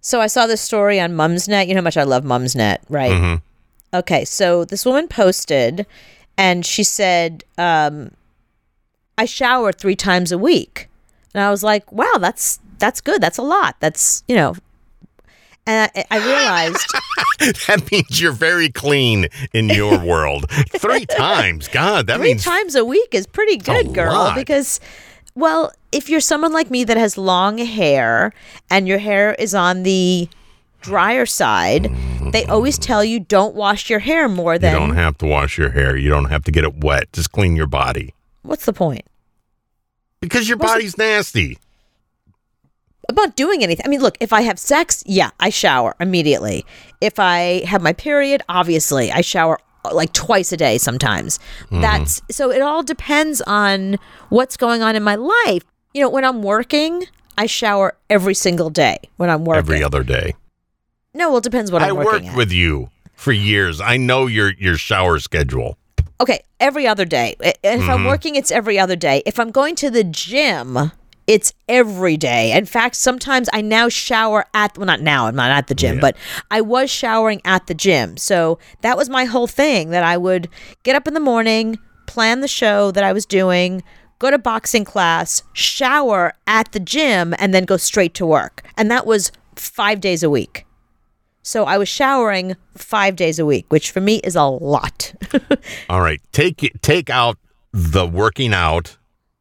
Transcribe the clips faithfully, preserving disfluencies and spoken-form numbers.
So I saw this story on Mumsnet. You know how much I love Mumsnet, right? Mm-hmm. Okay, so this woman posted, and she said, um, I shower three times a week. And I was like, wow, that's that's good. That's a lot. That's, you know. And I, I realized. That means you're very clean in your world. Three times. God, that three means. Three times a week is pretty good, girl. Lot. Because, well, if you're someone like me that has long hair and your hair is on the drier side, they always tell you don't wash your hair more than. You don't have to wash your hair. You don't have to get it wet. Just clean your body. What's the point? Because your What's body's the- nasty. I'm not doing anything. I mean, look, if I have sex, yeah, I shower immediately. If I have my period, obviously, I shower like twice a day sometimes. Mm-hmm. That's so it all depends on what's going on in my life. You know, when I'm working, I shower every single day when I'm working. Every other day. No, well, it depends what I'm I working worked at. with you for years. I know your your shower schedule. Okay, every other day. And if Mm-hmm. I'm working, it's every other day. If I'm going to the gym, it's every day. In fact, sometimes I now shower at, well, not now, I'm not at the gym, Yeah. but I was showering at the gym. So that was my whole thing, that I would get up in the morning, plan the show that I was doing, go to boxing class, shower at the gym, and then go straight to work. And that was five days a week. So I was showering five days a week, which for me is a lot. All right. Take take out the working out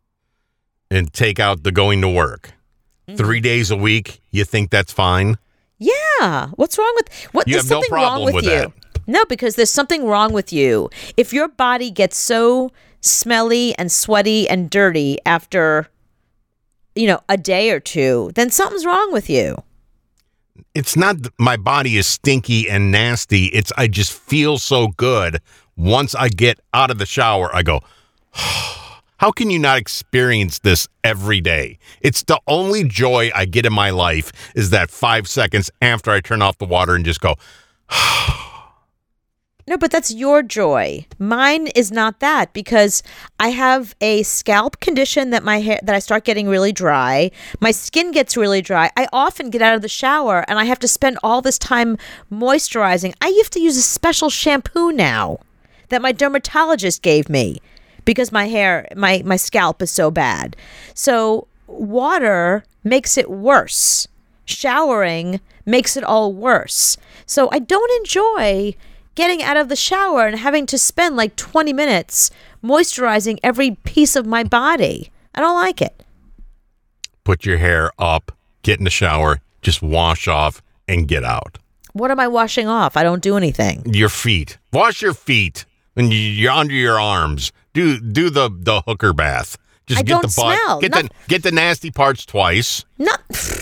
and take out the going to work. Mm-hmm. Three days a week, you think that's fine? Yeah. What's wrong with what? You There's have no something problem wrong with, with you. that. No, because there's something wrong with you. If your body gets so smelly and sweaty and dirty after, you know, a day or two, then something's wrong with you. It's not th- my body is stinky and nasty. It's I just feel so good. Once I get out of the shower, I go, how can you not experience this every day? It's the only joy I get in my life is that five seconds after I turn off the water and just go, No, but that's your joy. Mine is not that, because I have a scalp condition that my hair that I start getting really dry. My skin gets really dry. I often get out of the shower and I have to spend all this time moisturizing. I have to use a special shampoo now that my dermatologist gave me because my hair, my my scalp is so bad. So water makes it worse. Showering makes it all worse. So I don't enjoy getting out of the shower and having to spend like twenty minutes moisturizing every piece of my body. I don't like it. put your hair up, get in the shower, just wash off and get out. What am I washing off? I don't do anything. Your feet. Wash your feet and you- you're under your arms. Do do the, the hooker bath. Just I get don't the butt, smell. get Not- the get the nasty parts twice. Not.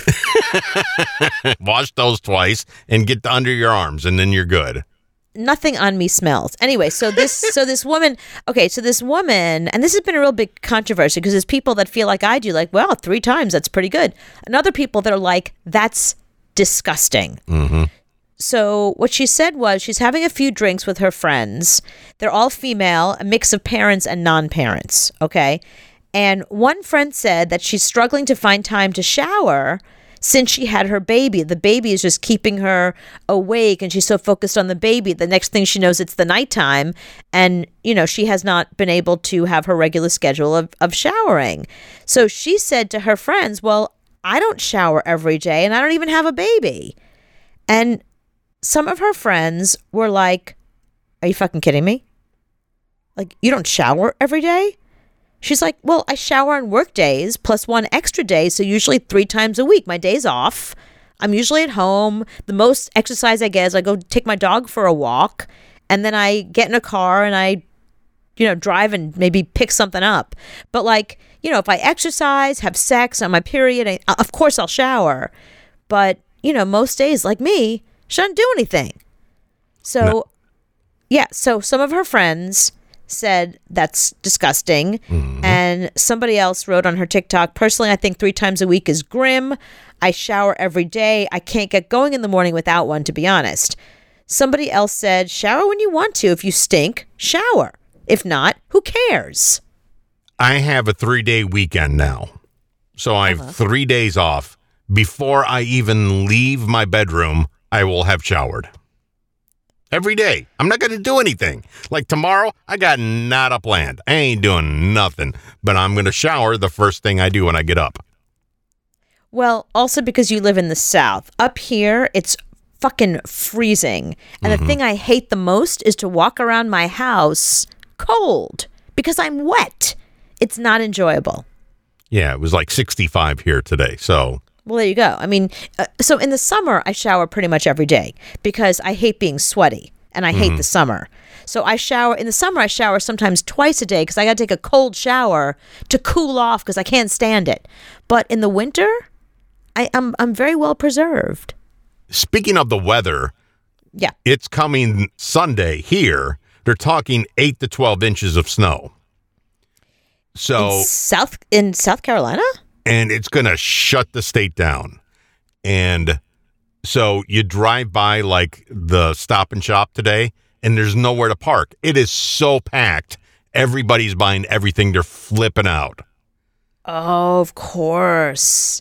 Wash those twice and get the under your arms, and then you're good. Nothing on me smells. Anyway, so this so this woman, okay, so this woman, and this has been a real big controversy because there's people that feel like I do, like, well, three times, that's pretty good. And other people that are like, that's disgusting. Mm-hmm. So what she said was she's having a few drinks with her friends. They're all female, a mix of parents and non-parents, okay? And one friend said that she's struggling to find time to shower since she had her baby. The baby is just keeping her awake and she's so focused on the baby. The next thing she knows, it's the nighttime. And, you know, she has not been able to have her regular schedule of, of showering. So she said to her friends, well, I don't shower every day and I don't even have a baby. And some of her friends were like, are you fucking kidding me? Like, you don't shower every day? She's like, well, I shower on work days plus one extra day, so usually three times a week. My day's off. I'm usually at home. The most exercise I get is I go take my dog for a walk, and then I get in a car and I, you know, drive and maybe pick something up. But like, you know, if I exercise, have sex on my period, I, of course I'll shower. But, you know, most days, like me, she doesn't do anything. So, No. yeah, so some of her friends said that's disgusting. Mm-hmm. And somebody else wrote on her TikTok, personally, I think three times a week is grim. I shower every day. I can't get going in the morning without one, to be honest. Somebody else said, shower when you want to. If you stink, shower. If not, who cares? I have a three-day weekend now. So I have uh-huh. three days off. before I even leave my bedroom, I will have showered. Every day. I'm not going to do anything. Like tomorrow, I got nada planned. I ain't doing nothing, but I'm going to shower the first thing I do when I get up. Well, also because you live in the South. Up here, it's fucking freezing. And mm-hmm. the thing I hate the most is to walk around my house cold because I'm wet. It's not enjoyable. Yeah, it was like sixty-five here today, so... Well, there you go. I mean, uh, so in the summer, I shower pretty much every day because I hate being sweaty and I hate mm-hmm. the summer. So I shower, in the summer, I shower sometimes twice a day because I got to take a cold shower to cool off because I can't stand it. But in the winter, I, I'm, I'm very well preserved. Speaking of the weather, yeah, it's coming Sunday here. They're talking eight to twelve inches of snow. So in South, in South Carolina? And it's going to shut the state down. And so you drive by like the Stop and Shop today, and there's nowhere to park. It is so packed. Everybody's buying everything. They're flipping out. Oh, of course.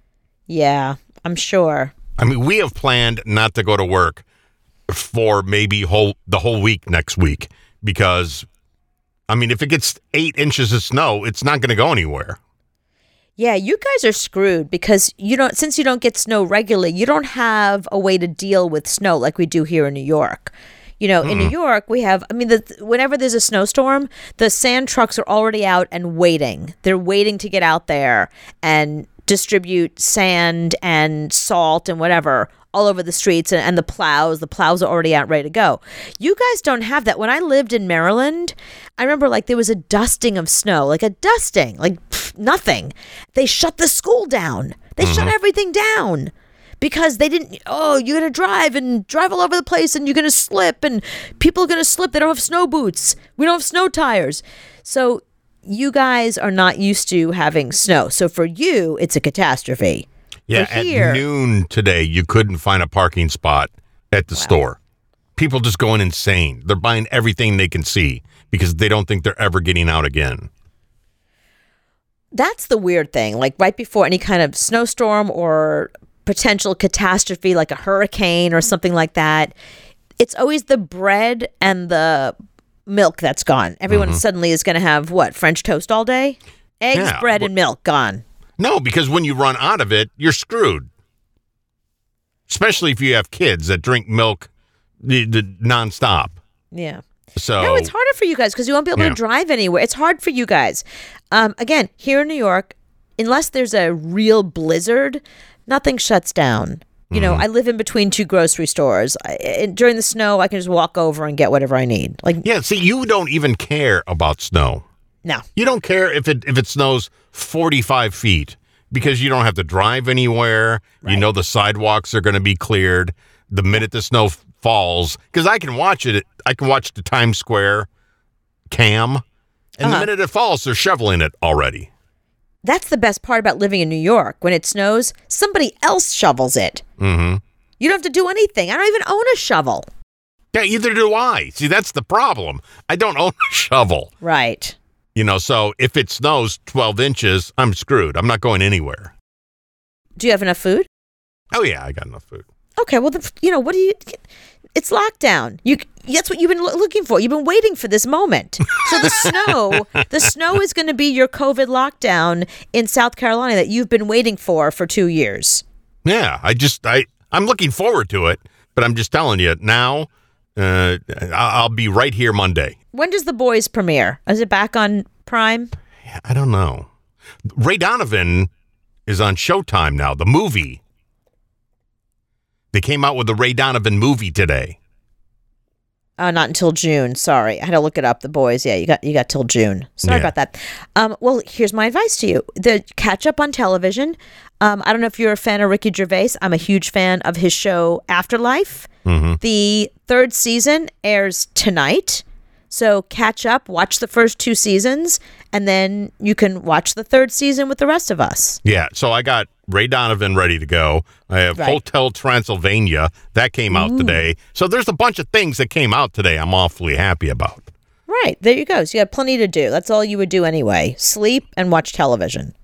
Yeah, I'm sure. I mean, we have planned not to go to work for maybe whole the whole week next week because, I mean, if it gets eight inches of snow, it's not going to go anywhere. Yeah, you guys are screwed because you don't, since you don't get snow regularly, you don't have a way to deal with snow like we do here in New York. You know, mm-hmm. in New York, we have, I mean, the, whenever there's a snowstorm, the sand trucks are already out and waiting. They're waiting to get out there and distribute sand and salt and whatever all over the streets, and, and the plows. The plows are already out, ready to go. You guys don't have that. When I lived in Maryland, I remember like there was a dusting of snow, like a dusting, like pff, nothing. They shut the school down. They mm-hmm. shut everything down because they didn't, oh, you're going to drive and drive all over the place and you're going to slip and people are going to slip. They don't have snow boots. We don't have snow tires. So you guys are not used to having snow. So for you, it's a catastrophe. Yeah, here, at noon today, you couldn't find a parking spot at the wow. store. People just going insane. They're buying everything they can see because they don't think they're ever getting out again. That's the weird thing. Like right before any kind of snowstorm or potential catastrophe, like a hurricane or something like that, it's always the bread and the milk that's gone. Everyone mm-hmm. suddenly is going to have, what, French toast all day? Eggs, yeah, bread, but- and milk gone. No, because when you run out of it, you're screwed. Especially if you have kids that drink milk the, the nonstop. Yeah. So no, it's harder for you guys because you won't be able yeah. to drive anywhere. It's hard for you guys. Um, again, here in New York, unless there's a real blizzard, nothing shuts down. You mm-hmm. know, I live in between two grocery stores. I, during the snow, I can just walk over and get whatever I need. Like, yeah, see, you don't even care about snow. No. You don't care if it if it snows forty-five feet because you don't have to drive anywhere. Right. You know the sidewalks are going to be cleared the minute the snow f- falls. Because I can watch it. I can watch the Times Square cam. And uh-huh. the minute it falls, they're shoveling it already. That's the best part about living in New York. When it snows, somebody else shovels it. Mm-hmm. You don't have to do anything. I don't even own a shovel. Yeah, either do I. See, that's the problem. I don't own a shovel. Right. You know, so if it snows twelve inches, I'm screwed. I'm not going anywhere. Do you have enough food? Oh, yeah, I got enough food. Okay, well, the, you know, what do you... It's lockdown. You That's what you've been lo- looking for. You've been waiting for this moment. So the snow, the snow is going to be your COVID lockdown in South Carolina that you've been waiting for for two years. Yeah, I just, I, I'm looking forward to it, but I'm just telling you now, uh, I'll be right here Monday. When does The Boys premiere? Is it back on Prime? I don't know. Ray Donovan is on Showtime now, the movie. They came out with the Ray Donovan movie today. Uh, not until June. Sorry, I had to look it up. The Boys, yeah, you got you got till June. Sorry yeah. about that. Um, well, here's my advice to you: the catch up on television. Um, I don't know if you're a fan of Ricky Gervais. I'm a huge fan of his show Afterlife. Mm-hmm. The third season airs tonight. So catch up, watch the first two seasons, and then you can watch the third season with the rest of us. Yeah, so I got Ray Donovan ready to go. I have right. Hotel Transylvania. That came out Ooh. today. So there's a bunch of things that came out today I'm awfully happy about. Right, there you go. So you have plenty to do. That's all you would do anyway. Sleep and watch television.